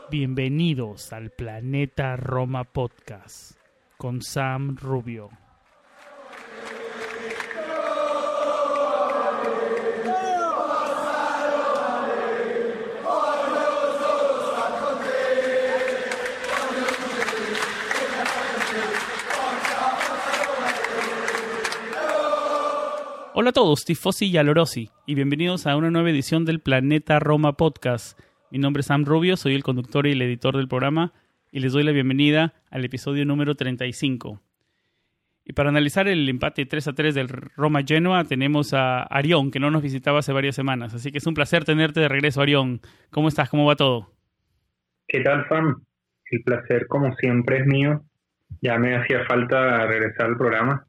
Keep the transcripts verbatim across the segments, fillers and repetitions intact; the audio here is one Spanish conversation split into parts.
Bienvenidos al Planeta Roma Podcast con Sam Rubio. Hola a todos, tifosi y alorosi, y bienvenidos a una nueva edición del Planeta Roma Podcast. Mi nombre es Sam Rubio, soy el conductor y el editor del programa, y les doy la bienvenida al episodio número treinta y cinco. Y para analizar el empate tres a tres del Roma-Genoa tenemos a Arión, que no nos visitaba hace varias semanas, así que es un placer tenerte de regreso, Arión. ¿Cómo estás? ¿Cómo va todo? ¿Qué tal, Sam? El placer, como siempre, es mío. Ya me hacía falta regresar al programa.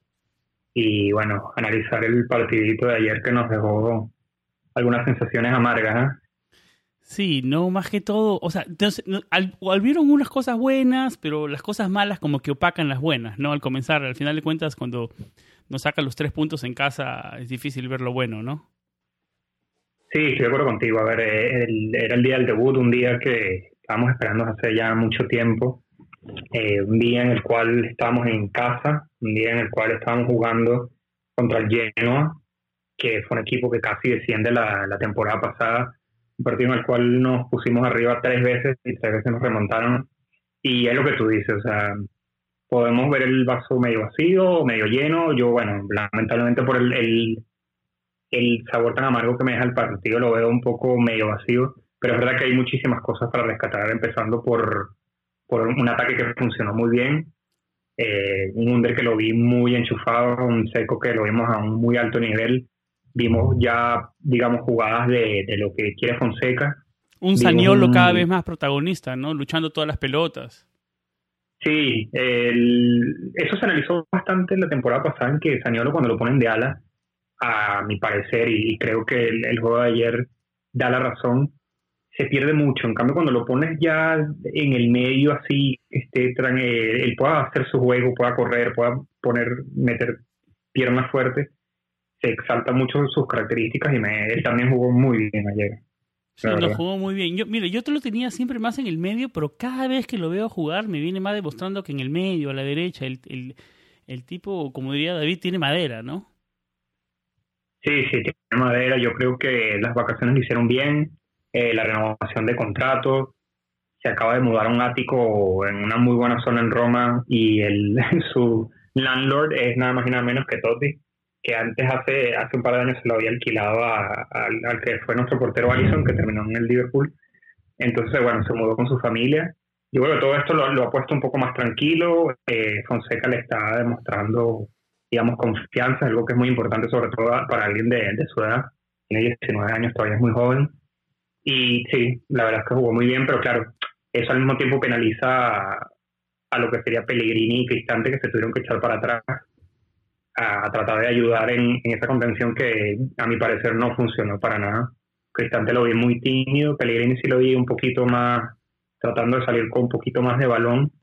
Y bueno, analizar el partidito de ayer que nos dejó algunas sensaciones amargas, ¿eh? Sí, no, más que todo, o sea, entonces, no, al, vieron unas cosas buenas, pero las cosas malas como que opacan las buenas, ¿no? Al comenzar, al final de cuentas, cuando nos sacan los tres puntos en casa, es difícil ver lo bueno, ¿no? Sí, estoy de acuerdo contigo. A ver, el, era el día del debut, un día que estábamos esperando hace ya mucho tiempo. Eh, un día en el cual estábamos en casa, un día en el cual estábamos jugando contra el Genoa, que fue un equipo que casi desciende la, la temporada pasada, un partido en el cual nos pusimos arriba tres veces y tres veces nos remontaron, y es lo que tú dices, o sea, podemos ver el vaso medio vacío o medio lleno. Yo, bueno, lamentablemente por el, el, el sabor tan amargo que me deja el partido, lo veo un poco medio vacío, pero es verdad que hay muchísimas cosas para rescatar, empezando por por un ataque que funcionó muy bien, eh, un Under que lo vi muy enchufado, un Seco que lo vimos a un muy alto nivel, vimos ya, digamos, jugadas de, de lo que quiere Fonseca. Un Zaniolo un... cada vez más protagonista, ¿no? Luchando todas las pelotas. Sí, el... eso se analizó bastante la temporada pasada, en que Zaniolo, cuando lo ponen de ala, a mi parecer, y creo que el, el juego de ayer da la razón, se pierde mucho. En cambio, cuando lo pones ya en el medio así, este, él pueda hacer su juego, pueda correr, pueda poner, meter piernas fuertes, se exalta mucho sus características, y me, él también jugó muy bien ayer. Sí, lo jugó muy bien. Yo, mire, yo te lo tenía siempre más en el medio, pero cada vez que lo veo jugar me viene más demostrando que en el medio, a la derecha, el, el, el tipo, como diría David, tiene madera, ¿no? Sí, sí, tiene madera. Yo creo que las vacaciones lo hicieron bien. Eh, la renovación de contrato, se acaba de mudar a un ático en una muy buena zona en Roma, y el su landlord es nada más y nada menos que Totti, que antes hace hace un par de años se lo había alquilado a, a, al que fue nuestro portero Alisson, que terminó en el Liverpool. Entonces, bueno, se mudó con su familia. Y bueno, todo esto lo, lo ha puesto un poco más tranquilo. eh, Fonseca le está demostrando, digamos, confianza, algo que es muy importante, sobre todo para alguien de, de su edad. Tiene diecinueve años, todavía es muy joven. Y sí, la verdad es que jugó muy bien, pero claro, eso al mismo tiempo penaliza a, a lo que sería Pellegrini y Cristante, que se tuvieron que echar para atrás a, a tratar de ayudar en, en esa contención que a mi parecer no funcionó para nada. Cristante lo vi muy tímido, Pellegrini sí lo vi un poquito más, tratando de salir con un poquito más de balón,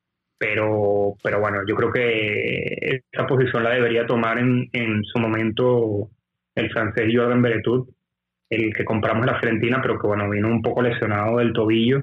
pero pero bueno, yo creo que esa posición la debería tomar en, en su momento el francés Jordan Veretout, el que compramos la Fiorentina, pero que bueno, vino un poco lesionado del tobillo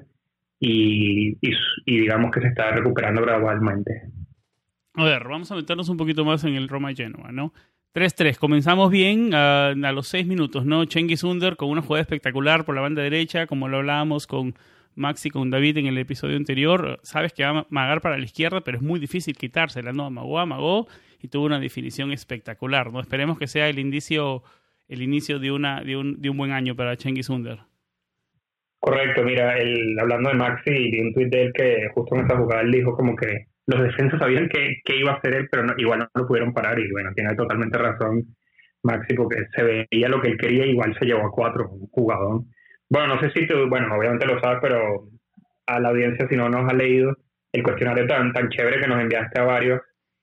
y, y, y digamos que se está recuperando gradualmente. A ver, vamos a meternos un poquito más en el Roma-Genoa, ¿no? tres tres, comenzamos bien a, a los seis minutos, ¿no? Cengiz Under con una jugada espectacular por la banda derecha, como lo hablábamos con Max y con David en el episodio anterior. Sabes que va a amagar para la izquierda, pero es muy difícil quitársela, ¿no? Amagó, amagó y tuvo una definición espectacular, ¿no? Esperemos que sea el indicio... el inicio de una de un, de un buen año para Cengiz Under. Correcto, mira, el, hablando de Maxi, vi un tuit de él que justo en esa jugada él dijo como que los defensas sabían que, que iba a hacer él, pero no, igual no lo pudieron parar, y bueno, tiene totalmente razón Maxi, porque se veía lo que él quería, igual se llevó a cuatro, un jugador. Bueno, no sé si tú, bueno, obviamente lo sabes, pero a la audiencia, si no nos ha leído el cuestionario tan, tan chévere que nos enviaste a varios,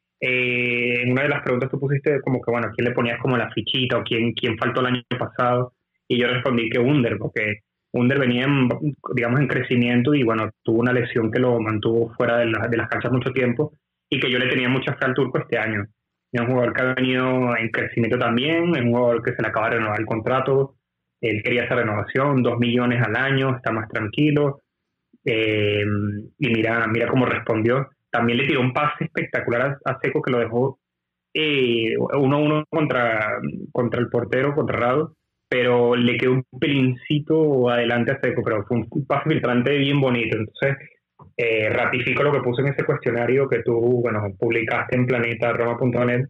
Eh, en una de las preguntas tú pusiste como que, bueno, ¿quién le ponías como la fichita o quién, quién faltó el año pasado? Y yo respondí que Under, porque Under venía, en, digamos, en crecimiento, y bueno, tuvo una lesión que lo mantuvo fuera de, la, de las canchas mucho tiempo, y que yo le tenía mucha fe al turco este año. Es un jugador que ha venido en crecimiento también, es un jugador que se le acaba de renovar el contrato, él quería esa renovación, dos millones al año, está más tranquilo. Eh, y mira, mira cómo respondió. También le tiró un pase espectacular a, a Seco que lo dejó eh, uno a uno contra, contra el portero, contra Rado, pero le quedó un pelincito adelante a Seco, pero fue un pase filtrante bien bonito. Entonces, eh, ratifico lo que puse en ese cuestionario que tú, bueno, publicaste en planeta roma punto net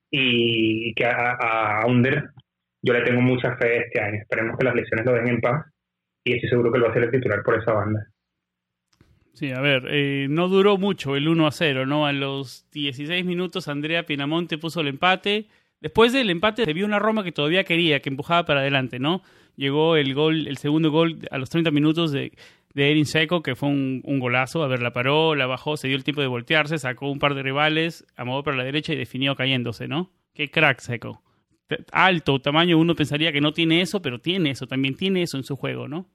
y que a, a Under yo le tengo mucha fe este año. Esperemos que las lesiones lo dejen en paz y estoy seguro que él va a ser el titular por esa banda. Sí, a ver, eh, no duró mucho el uno a cero, ¿no? A los dieciséis minutos Andrea Pinamonti puso el empate. Después del empate se vio una Roma que todavía quería, que empujaba para adelante, ¿no? Llegó el gol, el segundo gol a los treinta minutos de, de Edin Dzeko, que fue un, un golazo. A ver, la paró, la bajó, se dio el tiempo de voltearse, sacó un par de rivales, amagó para la derecha y definió cayéndose, ¿no? Qué crack Dzeko. Alto, tamaño, uno pensaría que no tiene eso, pero tiene eso, también tiene eso en su juego, ¿no?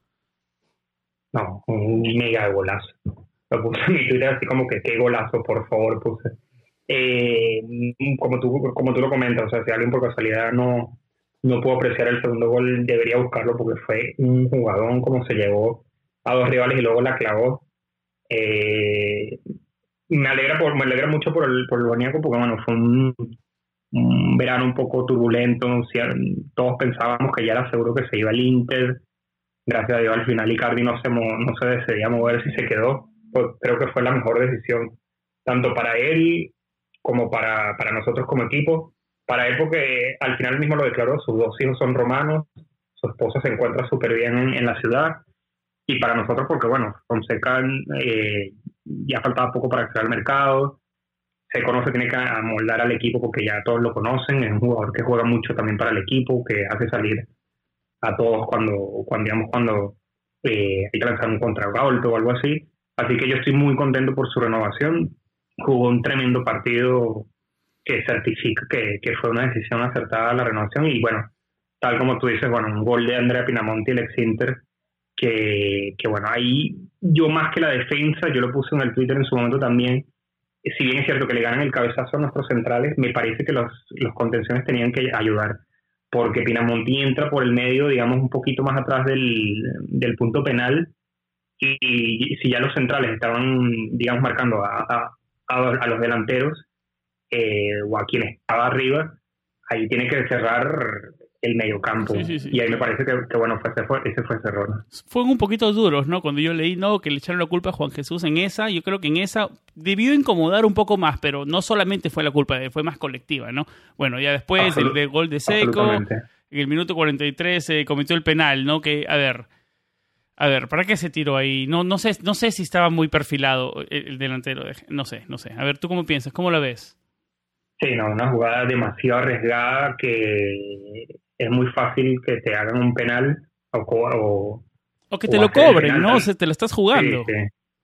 No, un mega golazo. Lo puse en mi Twitter así como que qué golazo, por favor, puse. Eh, como tú como tú lo comentas, o sea, si alguien por casualidad no, no pudo apreciar el segundo gol, debería buscarlo porque fue un jugadón como se llevó a dos rivales y luego la clavó. Eh, me alegra por, me alegra mucho por el, por el Boniaco porque bueno, fue un, un verano un poco turbulento, o sea, todos pensábamos que ya era seguro que se iba al Inter. Gracias a Dios al final Icardi no se, mo- no se decidía mover si se quedó. Pues creo que fue la mejor decisión, tanto para él como para, para nosotros como equipo. Para él porque al final mismo lo declaró, sus dos hijos son romanos, su esposa se encuentra súper bien en, en la ciudad, y para nosotros porque bueno, Fonseca eh, ya faltaba poco para acceder al mercado, se conoce, tiene que amoldar al equipo porque ya todos lo conocen, es un jugador que juega mucho también para el equipo, que hace salir a todos cuando, cuando digamos, cuando eh, hay que lanzar un contragolpe o algo así. Así que yo estoy muy contento por su renovación. Jugó un tremendo partido que certifica que, que fue una decisión acertada la renovación. Y bueno, tal como tú dices, bueno, un gol de Andrea Pinamonti, el ex-Inter, que, que bueno, ahí yo más que la defensa, yo lo puse en el Twitter en su momento también, si bien es cierto que le ganan el cabezazo a nuestros centrales, me parece que los, los contenciones tenían que ayudar, porque Pinamonti entra por el medio, digamos, un poquito más atrás del, del punto penal, y, y si ya los centrales estaban, digamos, marcando a, a, a, a los delanteros eh, o a quien estaba arriba, ahí tiene que cerrar el mediocampo. Sí, sí, sí, y ahí sí. me parece que, que bueno, fue, ese, fue, ese fue ese error. Fueron un poquito duros, ¿no? Cuando yo leí, no, que le echaron la culpa a Juan Jesús en esa, yo creo que en esa debió incomodar un poco más, pero no solamente fue la culpa de él, fue más colectiva, ¿no? Bueno, ya después Absolut- el, del gol de Dzeko, absolutamente. en el minuto cuarenta y tres se cometió el penal, ¿no? Que, a ver, a ver, ¿para qué se tiró ahí? No, no sé, no sé si estaba muy perfilado el, el delantero, no sé, no sé. A ver, ¿tú cómo piensas? ¿Cómo la ves? Sí, no, una jugada demasiado arriesgada que es muy fácil que te hagan un penal o, co- o, O que te o lo hacer el cobren, penal ¿no? O tan- sea, te lo estás Sí, jugando. sí.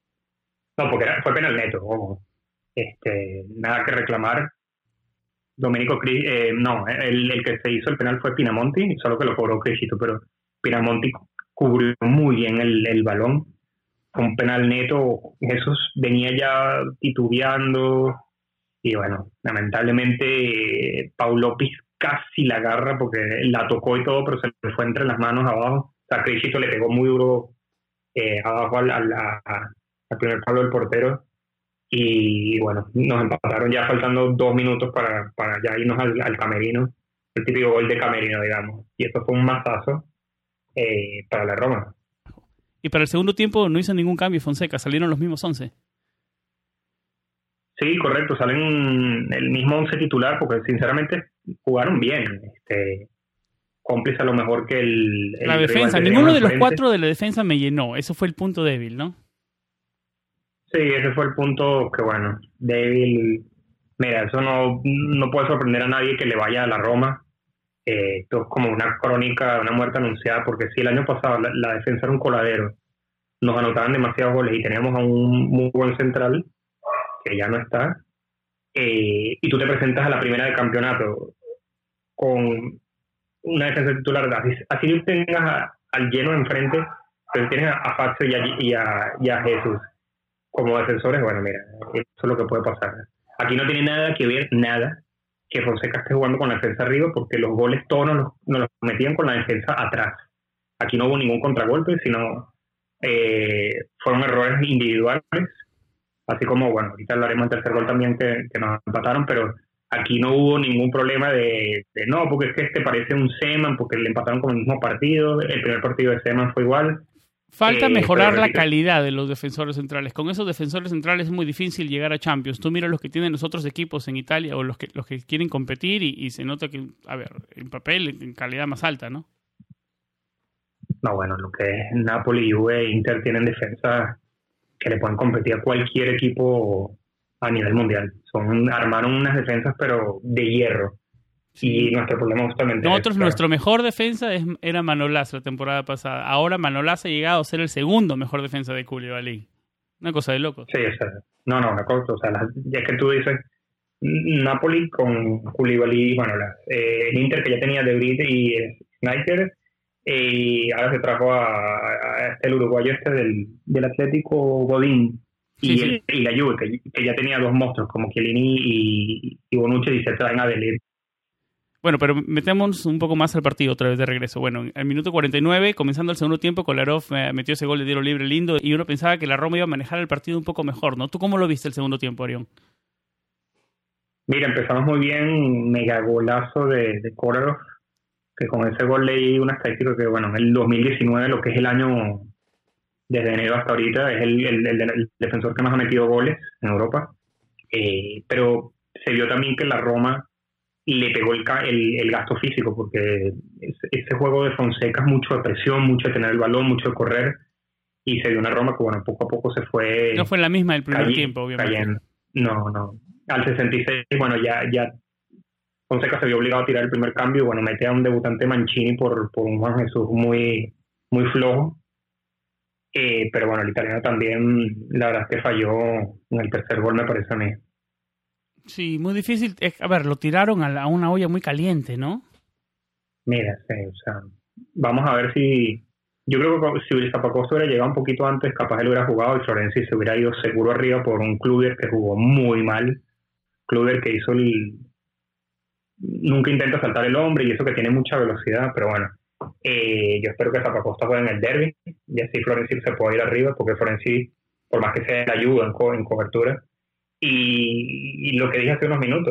No, porque era- fue penal neto, ojo. Este, nada que reclamar. Domenico Cri- eh, no, el, el que se hizo el penal fue Pinamonti, solo que lo cobró Crisito, pero Pinamonti cubrió muy bien el, el balón. Fue un penal neto, Jesús venía ya titubeando y bueno, lamentablemente eh, Pau López casi la agarra porque la tocó y todo, pero se le fue entre las manos abajo. O sea, Crisito le pegó muy duro eh, abajo al, al, a- al primer palo del portero. Y bueno, nos empataron ya faltando dos minutos para, para ya irnos al, al camerino, el típico gol de camerino, digamos. Y eso fue un mazazo eh, para la Roma. Y para el segundo tiempo no hizo ningún cambio Fonseca, salieron los mismos once. Sí, correcto, salen el mismo once titular porque sinceramente jugaron bien. Este, cómplice a lo mejor que el, el La rival defensa, que ninguno teníamos de los enfrente. cuatro de la defensa me llenó, eso fue el punto débil, ¿no? Sí, ese fue el punto que bueno, débil. Mira, eso no, no puede sorprender a nadie que le vaya a la Roma. Eh, esto es como una crónica, una muerte anunciada, porque si el año pasado la, la defensa era un coladero, nos anotaban demasiados goles y teníamos a un muy buen central, que ya no está, eh, y tú te presentas a la primera del campeonato con una defensa titular, así, así tengas a- al lleno enfrente, pero tienes a, a Fazio y a, y, a, y a Jesús como defensores, bueno, mira, eso es lo que puede pasar. Aquí no tiene nada que ver, nada, que Fonseca esté jugando con la defensa arriba, porque los goles todos nos los, nos los metían con la defensa atrás. Aquí no hubo ningún contragolpe, sino eh, fueron errores individuales, así como, bueno, ahorita hablaremos del tercer gol también que, que nos empataron, pero aquí no hubo ningún problema de, de no, porque es que este parece un Seman, porque le empataron con el mismo partido, el primer partido de Seman fue igual. Falta eh, mejorar pero, la calidad de los defensores centrales. Con esos defensores centrales es muy difícil llegar a Champions. Tú miras los que tienen los otros equipos en Italia o los que los que quieren competir y, y se nota que, a ver, en papel, en calidad más alta, ¿no? No, bueno, lo que es Napoli, Juve, Inter tienen defensas que le pueden competir a cualquier equipo a nivel mundial. Son armaron unas defensas, pero de hierro. Sí. Y nuestro problema justamente Nosotros, es, claro, nuestro mejor defensa es, era Manolas la temporada pasada. Ahora Manolas ha llegado a ser el segundo mejor defensa de Koulibaly. Una cosa de locos. Sí, o sea, no, no, una cosa, o sea, la, ya que tú dices, Napoli con Koulibaly y Manolas, eh, el Inter que ya tenía De Vrij y eh, Sneijder, eh, y ahora se trajo a, a este, el uruguayo este del, del Atlético, Godín, y, Sí, sí. el, y la Juve, que, que ya tenía dos monstruos como Chiellini y, y Bonucci, y se traen a Delir. Bueno, pero metemos un poco más al partido otra vez de regreso. Bueno, al minuto cuarenta y nueve, comenzando el segundo tiempo, Kolarov eh, metió ese gol de tiro libre lindo y uno pensaba que la Roma iba a manejar el partido un poco mejor, ¿no? ¿Tú cómo lo viste el segundo tiempo, Arión? Mira, empezamos muy bien, mega golazo de, de Kolarov, que con ese gol leí una estadística que, bueno, en el dos mil diecinueve, lo que es el año desde enero hasta ahorita, es el, el, el, el defensor que más ha metido goles en Europa. Eh, pero se vio también que la Roma le pegó el, el, el gasto físico, porque ese, ese juego de Fonseca es mucho de presión, mucho de tener el balón, mucho de correr, y se vio una Roma que, bueno, poco a poco se fue... No fue la misma del primer cayendo, tiempo, obviamente. Cayendo. No, no. Al sesenta y seis, bueno, ya, ya Fonseca se vio obligado a tirar el primer cambio y, bueno, mete a un debutante Mancini por, por un Juan Jesús muy, muy flojo. Eh, pero, bueno, el italiano también, la verdad es que falló en el tercer gol, me parece a mí. Sí, muy difícil. A ver, lo tiraron a, la, a una olla muy caliente, ¿no? Mira, sí, o sea, vamos a ver si... Yo creo que si Zappacosta hubiera llegado un poquito antes, capaz él hubiera jugado y Florenzi se hubiera ido seguro arriba por un Kluivert que jugó muy mal. Kluivert que hizo el... Nunca intenta saltar el hombre y eso que tiene mucha velocidad, pero bueno, eh, yo espero que Zappacosta juegue en el derbi y así Florenzi se pueda ir arriba, porque Florenzi, por más que sea, le ayuda en, co en cobertura. Y, y lo que dije hace unos minutos,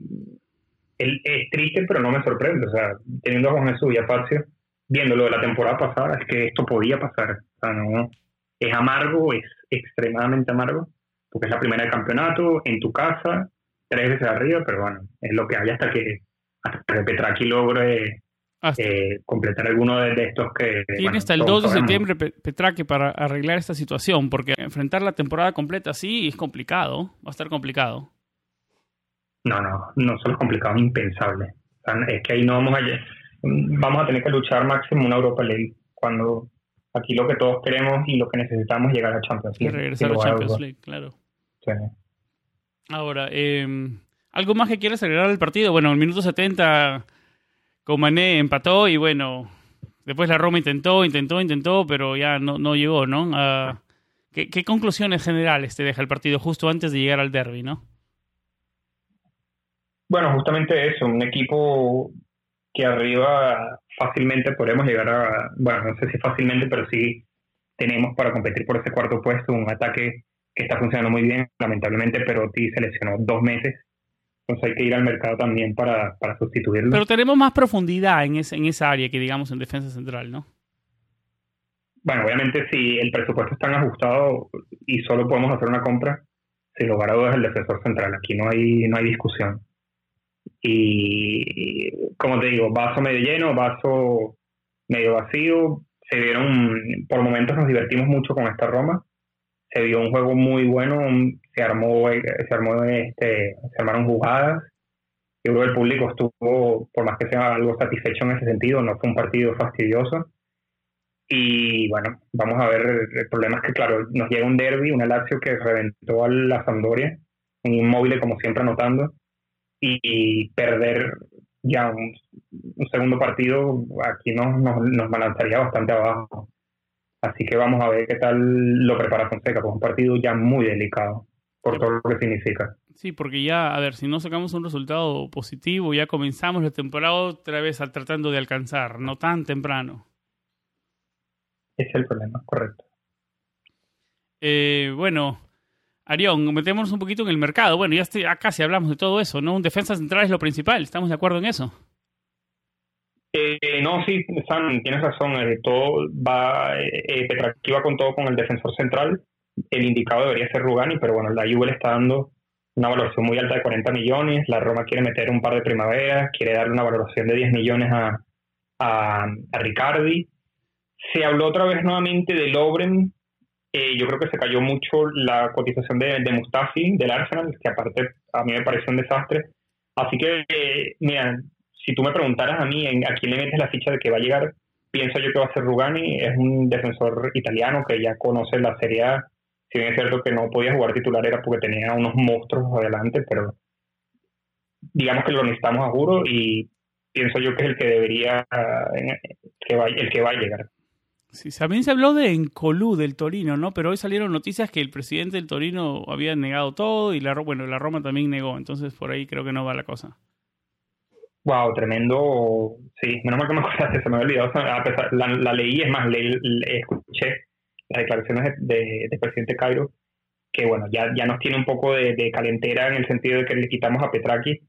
él es triste, pero no me sorprende. O sea, teniendo a Juan Jesús y a Fazio, viéndolo de la temporada pasada, es que esto podía pasar. O sea, no, es amargo, es extremadamente amargo, porque es la primera del campeonato, en tu casa, tres veces arriba, pero bueno, es lo que hay hasta que, hasta que Petracchi logre eh, completar alguno de, de estos que... Tiene bueno, hasta el dos de septiembre Petracchi para arreglar esta situación, porque enfrentar la temporada completa así es complicado, va a estar complicado. No, no, no solo es complicado, es impensable. O sea, es que ahí no vamos a... Vamos a tener que luchar máximo una Europa League, cuando aquí lo que todos queremos y lo que necesitamos es llegar a Champions League. Y regresar a Champions League, claro. Sí. Ahora, eh, ¿algo más que quieras agregar al partido? Bueno, en el minuto setenta... Comané empató y bueno, después la Roma intentó, intentó, intentó, pero ya no, no llegó, ¿no? Uh, ¿qué, ¿Qué conclusiones generales te deja el partido justo antes de llegar al derbi, no? Bueno, justamente eso, un equipo que arriba fácilmente podemos llegar a, bueno, no sé si fácilmente, pero sí tenemos para competir por ese cuarto puesto, un ataque que está funcionando muy bien, lamentablemente Perotti se lesionó dos meses. Entonces hay que ir al mercado también para, para sustituirlo. Pero tenemos más profundidad en, ese, en esa área que digamos en defensa central, ¿no? Bueno, obviamente si el presupuesto está ajustado y solo podemos hacer una compra, sin lugar a dudas el defensor central. Aquí no hay, no hay discusión. Y como te digo, vaso medio lleno, vaso medio vacío. Se vieron, por momentos nos divertimos mucho con esta Roma. Se vio un juego muy bueno, se armó, se armó este, se armaron jugadas. Yo creo que el público estuvo, por más que sea algo satisfecho en ese sentido, no fue un partido fastidioso. Y bueno, vamos a ver, el problema es que claro, nos llega un derbi, una Lazio que reventó a la Sampdoria, un Inmóvil como siempre anotando, y, y perder ya un, un segundo partido aquí nos, nos, nos balanzaría bastante abajo. Así que vamos a ver qué tal lo prepara Fonseca, pues un partido ya muy delicado, por todo lo que significa. Sí, porque ya, a ver, si no sacamos un resultado positivo, ya comenzamos la temporada otra vez tratando de alcanzar, no tan temprano. Ese es el problema, correcto. Eh, bueno, Arión, metémonos un poquito en el mercado. Bueno, ya, estoy, ya casi hablamos de todo eso, ¿no? Un defensa central es lo principal, ¿estamos de acuerdo en eso? Eh, no, sí, Sam, tienes razón. Eh, todo va, eh, eh, Petrarca va con todo con el defensor central. El indicado debería ser Rugani, pero bueno, la Juve le está dando una valoración muy alta de cuarenta millones. La Roma quiere meter un par de primaveras, quiere darle una valoración de diez millones a, a, a Ricardi. Se habló otra vez nuevamente de Lovren. Eh, yo creo que se cayó mucho la cotización de, de Mustafi, del Arsenal, que aparte a mí me pareció un desastre. Así que, eh, mira, si tú me preguntaras a mí en, a quién le metes la ficha de que va a llegar, pienso yo que va a ser Rugani. Es un defensor italiano que ya conoce la Serie A. Si bien es cierto que no podía jugar titular era porque tenía unos monstruos adelante, pero digamos que lo necesitamos a juro y pienso yo que es el que debería, eh, que va, el que va a llegar. Sí, también se habló de Encolú del Torino, ¿no? Pero hoy salieron noticias que el presidente del Torino había negado todo y la bueno, la Roma también negó, entonces por ahí creo que no va la cosa. Wow, tremendo. Sí, menos mal que me acordaste, se me había olvidado. A pesar, la, la leí, es más, le, le escuché las declaraciones del de, de presidente Cairo, que bueno, ya, ya nos tiene un poco de, de calentera en el sentido de que le quitamos a Petracchi.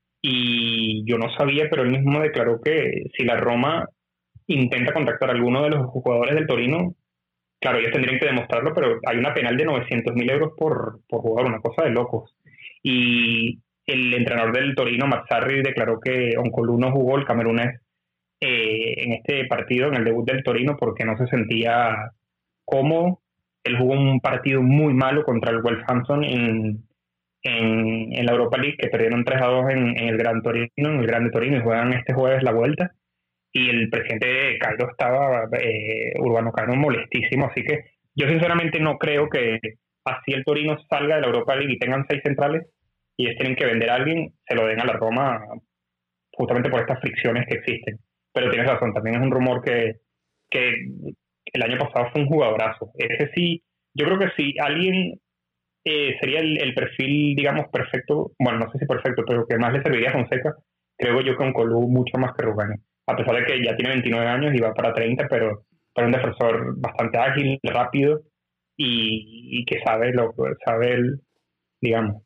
Y yo no sabía, pero él mismo declaró que si la Roma intenta contactar a alguno de los jugadores del Torino, claro, ellos tendrían que demostrarlo, pero hay una penal de novecientos mil euros por, por jugador, una cosa de locos. Y el entrenador del Torino, Mazzarri, declaró que Oncolú no jugó el camerunés eh, en este partido, en el debut del Torino, porque no se sentía cómodo. Él jugó un partido muy malo contra el Wolverhampton en, en, en la Europa League, que perdieron tres a dos en, en el Gran Torino, en el Grande Torino, y juegan este jueves la vuelta. Y el presidente de Cairo estaba, eh, Urbano Cano, molestísimo. Así que yo sinceramente no creo que así el Torino salga de la Europa League y tengan seis centrales y ellos tienen que vender a alguien, se lo den a la Roma justamente por estas fricciones que existen. Pero tienes razón, también es un rumor que, que el año pasado fue un jugadorazo. Ese sí, yo creo que si alguien eh, sería el, el perfil, digamos, perfecto, bueno, no sé si perfecto, pero que más le serviría a Fonseca, creo yo que Oncolú mucho más que Rugani. A pesar de que ya tiene veintinueve años y va para treinta, pero es un defensor bastante ágil, rápido y, y que sabe lo que sabe él, digamos.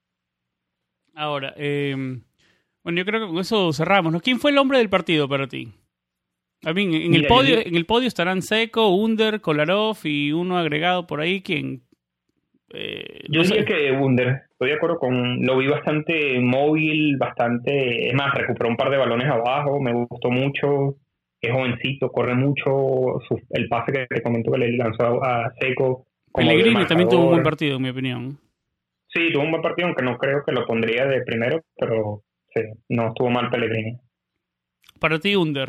Ahora, eh, bueno, yo creo que con eso cerramos, ¿no? ¿Quién fue el hombre del partido para ti? A mí, en, Mira, el podio, yo... en el podio estarán Seco, Under, Kolarov y uno agregado por ahí, quien... Eh, yo no diría sé. que Under, estoy de acuerdo con... Lo vi bastante móvil, bastante... Es más, recuperó un par de balones abajo, me gustó mucho, es jovencito, corre mucho, su, el pase que te comento que le lanzó a, a Seco. Pellegrini también tuvo un buen partido, en mi opinión. Sí, tuvo un buen partido, aunque no creo que lo pondría de primero, pero sí, no estuvo mal Pellegrini. ¿Para ti Under?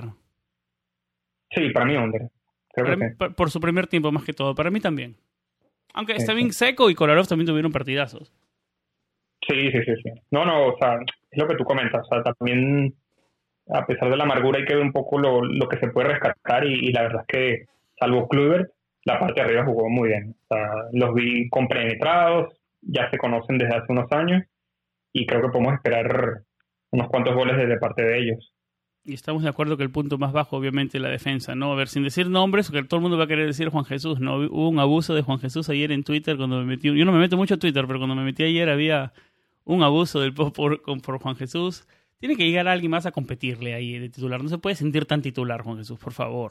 Sí, para mí Under. Creo para que mí, sí. por, por su primer tiempo, más que todo. Para mí también. Aunque está bien Seco y Kolarov también tuvieron partidazos. Sí, sí, sí, sí. No, no, o sea, es lo que tú comentas. O sea, también, a pesar de la amargura, hay que ver un poco lo, lo que se puede rescatar y, y la verdad es que, salvo Kluivert, la parte de arriba jugó muy bien. O sea, los vi compenetrados, ya se conocen desde hace unos años y creo que podemos esperar unos cuantos goles desde parte de ellos. Y estamos de acuerdo que el punto más bajo, obviamente, es la defensa, ¿no? A ver, sin decir nombres, porque todo el mundo va a querer decir Juan Jesús, ¿no? Hubo un abuso de Juan Jesús ayer en Twitter cuando me metí... Yo no me meto mucho a Twitter, pero cuando me metí ayer había un abuso del por, por, por Juan Jesús. Tiene que llegar alguien más a competirle ahí de titular. No se puede sentir tan titular, Juan Jesús, por favor.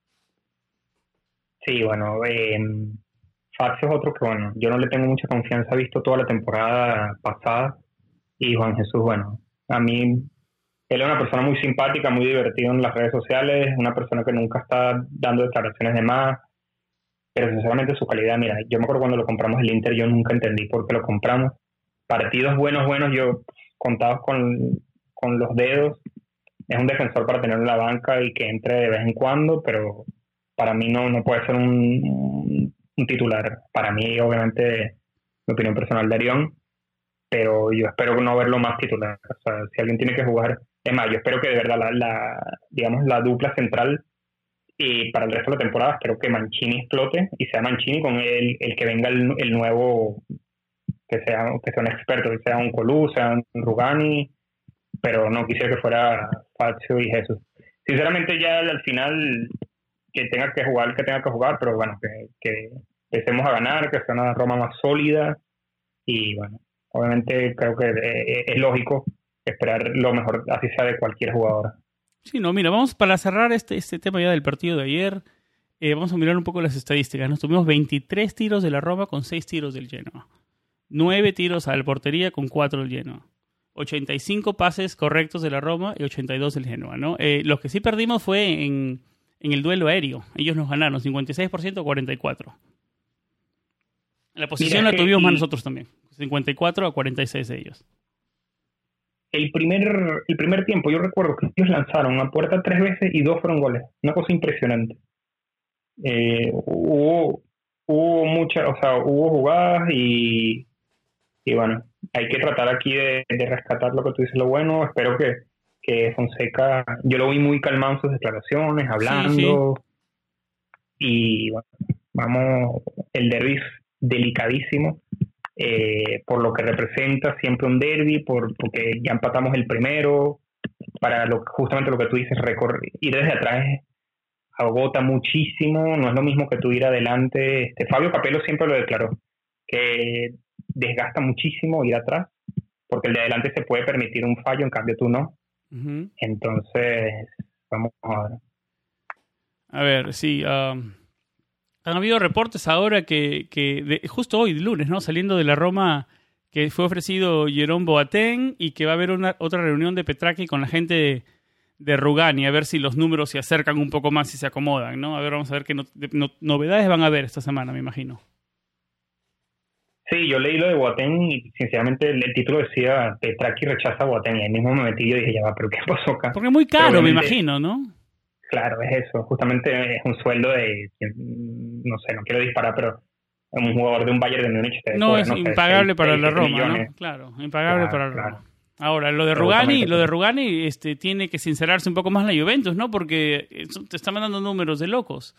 Sí, bueno, eh, Fax es otro que, bueno, yo no le tengo mucha confianza, he visto toda la temporada pasada y Juan Jesús, bueno, a mí... Él es una persona muy simpática, muy divertida en las redes sociales, una persona que nunca está dando declaraciones de más, pero sinceramente su calidad, mira, yo me acuerdo cuando lo compramos el Inter, yo nunca entendí por qué lo compramos. Partidos buenos, buenos, yo contados con, con los dedos, es un defensor para tener en la banca y que entre de vez en cuando, pero para mí no, no puede ser un, un titular. Para mí, obviamente, mi opinión personal de Arión, pero yo espero no verlo más titular. O sea, si alguien tiene que jugar... Es más, yo espero que de verdad la, la digamos, la dupla central y para el resto de la temporada espero que Mancini explote y sea Mancini con el, el que venga el, el nuevo, que sea, que sea un experto, que sea un Colú, sea un Rugani, pero no quisiera que fuera Fazio y Jesús. Sinceramente ya al final que tenga que jugar, que tenga que jugar, pero bueno, que, que empecemos a ganar, que sea una Roma más sólida y bueno, obviamente creo que eh, es lógico esperar lo mejor, así sea de cualquier jugador. Sí, no, mira, vamos para cerrar este, este tema ya del partido de ayer, eh, vamos a mirar un poco las estadísticas. Nos tuvimos veintitrés tiros de la Roma con seis tiros del Genoa, nueve tiros a la portería con cuatro del Genoa, ochenta y cinco pases correctos de la Roma y ochenta y dos del Genoa, ¿no? Eh, los que sí perdimos fue en, en el duelo aéreo. Ellos nos ganaron cincuenta y seis por ciento a cuarenta y cuatro por ciento. La posición Mira, la tuvimos más nosotros también. cincuenta y cuatro a cuarenta y seis de ellos. El primer, el primer tiempo, yo recuerdo que ellos lanzaron a puerta tres veces y dos fueron goles. Una cosa impresionante. Eh, hubo, hubo muchas, o sea, hubo jugadas y, y bueno, hay que tratar aquí de, de rescatar lo que tú dices, lo bueno. Espero que, que Fonseca, yo lo vi muy calmado en sus declaraciones, hablando. Sí, sí. Y bueno, vamos, el derbi delicadísimo. Eh, por lo que representa siempre un derbi, por, porque ya empatamos el primero, para lo, justamente lo que tú dices, recorrer, ir desde atrás agota muchísimo, no es lo mismo que tú ir adelante. Este, Fabio Capello siempre lo declaró, que desgasta muchísimo ir atrás, porque el de adelante se puede permitir un fallo, en cambio tú no. Uh-huh. Entonces, vamos a ver. A ver, sí, um... han habido reportes ahora que, que de, justo hoy, lunes, ¿no? Saliendo de la Roma, que fue ofrecido Jerome Boateng y que va a haber una, otra reunión de Petracchi con la gente de, de Rugani, a ver si los números se acercan un poco más y se acomodan, ¿no? A ver, vamos a ver qué no, no, novedades van a haber esta semana, me imagino. Sí, yo leí lo de Boateng y sinceramente el, el título decía Petracchi rechaza a Boateng y ahí mismo me metí y dije, ya va, ¿pero qué pasó acá? Porque es muy caro, me imagino, ¿no? Claro, es eso. Justamente es un sueldo de, no sé, no quiero disparar, pero un jugador de un Bayern de Múnich. No, cobra, es no impagable sé, para seis, la Roma, millones. ¿no? Claro, impagable claro, para la Roma. Claro. Ahora, lo de Rugani, lo de Rugani este, tiene que sincerarse un poco más la Juventus, ¿no? Porque te está mandando números de locos.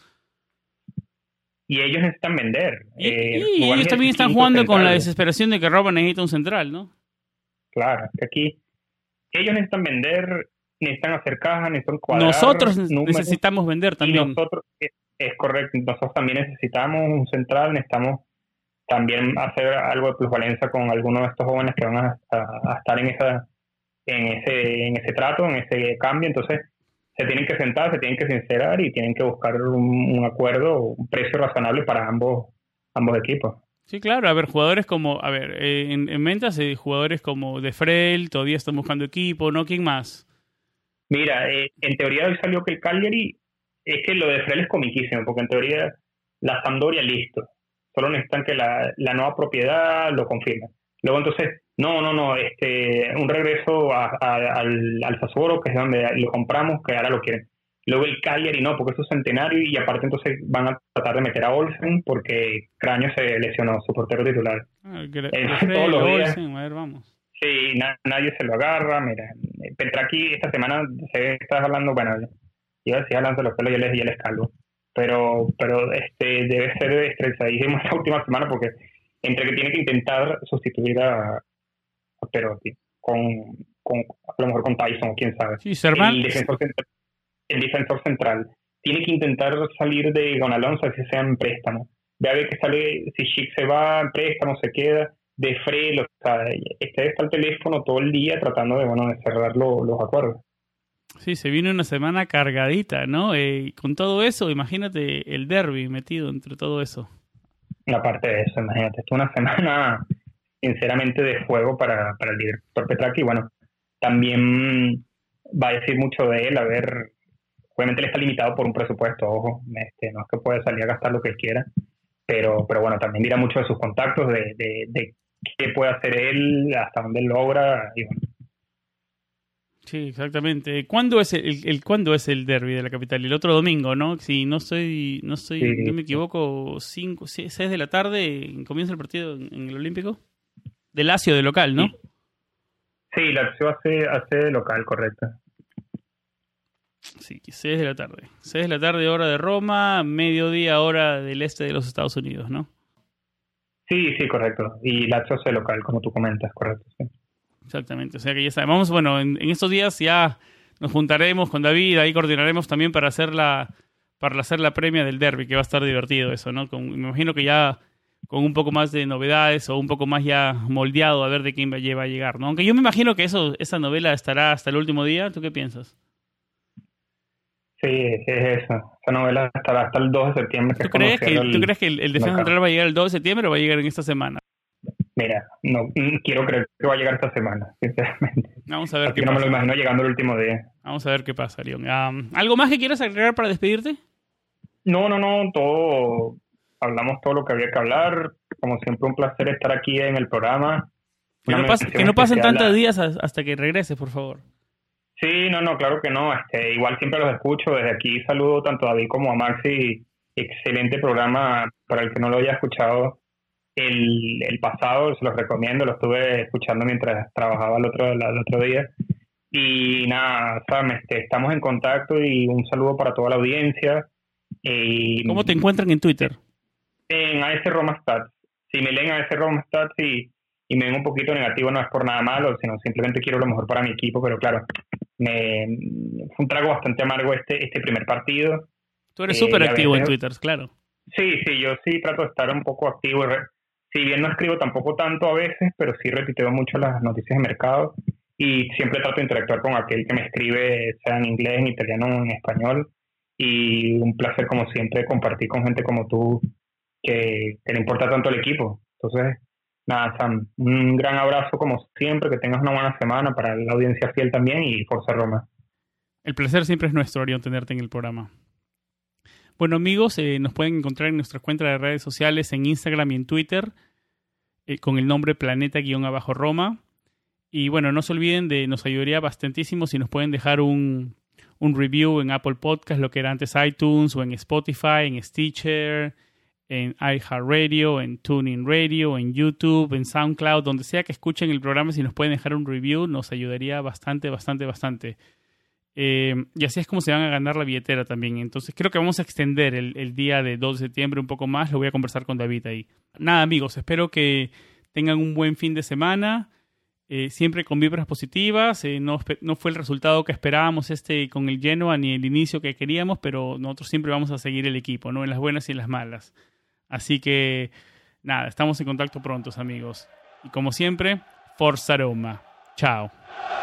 Y ellos necesitan vender. Y, eh, y ellos también están jugando central. Con la desesperación de que Roma necesita un central, ¿no? Claro, que aquí ellos necesitan vender, necesitan hacer cajas, necesitan cuadrar. Nosotros números, necesitamos vender también. Y nosotros, es, es correcto, nosotros también necesitamos un central, necesitamos también hacer algo de plusvalencia con algunos de estos jóvenes que van a, a, a estar en esa en ese en ese trato, en ese cambio. Entonces se tienen que sentar, se tienen que sincerar y tienen que buscar un, un acuerdo, un precio razonable para ambos ambos equipos. Sí, claro. A ver, jugadores como, a ver, eh, en, en ventas, eh, jugadores como De Frel todavía están buscando equipo, ¿no? ¿Quién más? Mira, eh, en teoría hoy salió que el Cagliari, es que lo de Frel es comiquísimo, porque en teoría la Sampdoria listo. Solo necesitan que la, la nueva propiedad lo confirme. Luego entonces, no, no, no, este, un regreso a, a, al, al Sassuolo, que es donde lo compramos, que ahora lo quieren. Luego el Cagliari no, porque es su centenario, y aparte entonces van a tratar de meter a Olsen, porque Craño se lesionó, su portero titular. Ah, que le, eh, todos los días. Olsen, a ver, vamos. Sí, na, nadie se lo agarra, mira. Petracchi esta semana se está hablando, bueno, iba a decir hablando de los pelos y él es, y él es calvo. Pero, pero este debe ser estresadísimo esta última semana porque entre que tiene que intentar sustituir a, a Perotti con, con a lo mejor con Tyson, quién sabe. Sí, Servan. El defensor central, el defensor central tiene que intentar salir de Gon Alonso si sea en préstamo. Ve a ver que sale, si Schick se va en préstamo, se queda. De Frel, o sea, este está al teléfono todo el día tratando de, bueno, de cerrar lo, los acuerdos. Sí, se viene una semana cargadita, ¿no? Eh, con todo eso, imagínate el derbi metido entre todo eso. Aparte de eso, imagínate, esto es una semana sinceramente de fuego para, para el director Petracchi. Bueno, también va a decir mucho de él, a ver, obviamente él está limitado por un presupuesto, ojo, este, no es que puede salir a gastar lo que él quiera, pero, pero bueno, también mira mucho de sus contactos, de, de, de qué puede hacer él, hasta dónde logra, y bueno. Sí, exactamente. ¿Cuándo es el, el cuándo es el derbi de la capital? El otro domingo, ¿no? Si no soy, no soy, sí, no me equivoco, cinco, seis de la tarde comienza el partido en, en el Olímpico. De Lazio de local, ¿no? Sí, Lazio hace, hace de local, correcto. Sí, seis de la tarde. seis de la tarde, hora de Roma, mediodía, hora del este de los Estados Unidos, ¿no? Sí, sí, correcto. Y Lazio hace local, como tú comentas, correcto, sí. Exactamente, o sea que ya sabemos, bueno, en, en estos días ya nos juntaremos con David, ahí coordinaremos también para hacer la para hacer la premia del derby, que va a estar divertido eso, ¿no? Con, me imagino que ya con un poco más de novedades o un poco más ya moldeado a ver de quién va a llegar, ¿no? Aunque yo me imagino que eso, esa novela estará hasta el último día. ¿Tú qué piensas? Sí, sí, es eso. Esa novela estará hasta el dos de septiembre. Que ¿Tú, crees que, el, ¿Tú crees que el, el Defensa Central va a llegar el dos de septiembre o va a llegar en esta semana? Mira, no quiero creer que va a llegar esta semana, sinceramente. Vamos a ver. Así qué que no pasa. me lo imagino llegando el último día. Vamos a ver qué pasa, León. Um, ¿Algo más que quieras agregar para despedirte? No, no, no, todo, hablamos todo lo que había que hablar. Como siempre, un placer estar aquí en el programa. Que no, pas, que no pasen tantos días hasta que regreses, por favor. Sí, no, no, claro que no. Este, igual siempre los escucho. Desde aquí saludo tanto a David como a Maxi. Excelente programa. Para el que no lo haya escuchado el, el pasado, se los recomiendo. Lo estuve escuchando mientras trabajaba el otro, el otro día. Y nada, Sam, este, estamos en contacto y un saludo para toda la audiencia. Eh, ¿Cómo te encuentran en Twitter? En A S Roma Stats. Si me leen A S Roma Stats y, y me ven un poquito negativo, no es por nada malo, sino simplemente quiero lo mejor para mi equipo. Pero claro, me, fue un trago bastante amargo este, este primer partido. Tú eres súper eh, activo veces, en Twitter, claro. Sí, sí, yo sí trato de estar un poco activo. Si bien no escribo tampoco tanto a veces, pero sí retuiteo mucho las noticias de mercado. Y siempre trato de interactuar con aquel que me escribe, sea en inglés, en italiano o en español. Y un placer, como siempre, compartir con gente como tú, que, que le importa tanto el equipo. Entonces, nada, Sam, un gran abrazo como siempre, que tengas una buena semana para la audiencia fiel también y Forza Roma. El placer siempre es nuestro, Orión, tenerte en el programa. Bueno, amigos, eh, nos pueden encontrar en nuestras cuentas de redes sociales, en Instagram y en Twitter, eh, con el nombre Planeta-Roma. Y bueno, no se olviden de, nos ayudaría bastantísimo si nos pueden dejar un, un review en Apple Podcast, lo que era antes iTunes, o en Spotify, en Stitcher, en iHeartRadio, en TuneIn Radio, en YouTube, en SoundCloud, donde sea que escuchen el programa, si nos pueden dejar un review, nos ayudaría bastante, bastante, bastante. Eh, y así es como se van a ganar la billetera también. Entonces creo que vamos a extender el, el día de dos de septiembre un poco más. Lo voy a conversar con David ahí. Nada, amigos, espero que tengan un buen fin de semana. Eh, siempre con vibras positivas. Eh, no, no fue el resultado que esperábamos este con el Genoa ni el inicio que queríamos, pero nosotros siempre vamos a seguir el equipo, ¿no? En las buenas y en las malas. Así que, nada, estamos en contacto prontos, amigos. Y como siempre, Forza Roma. Chao.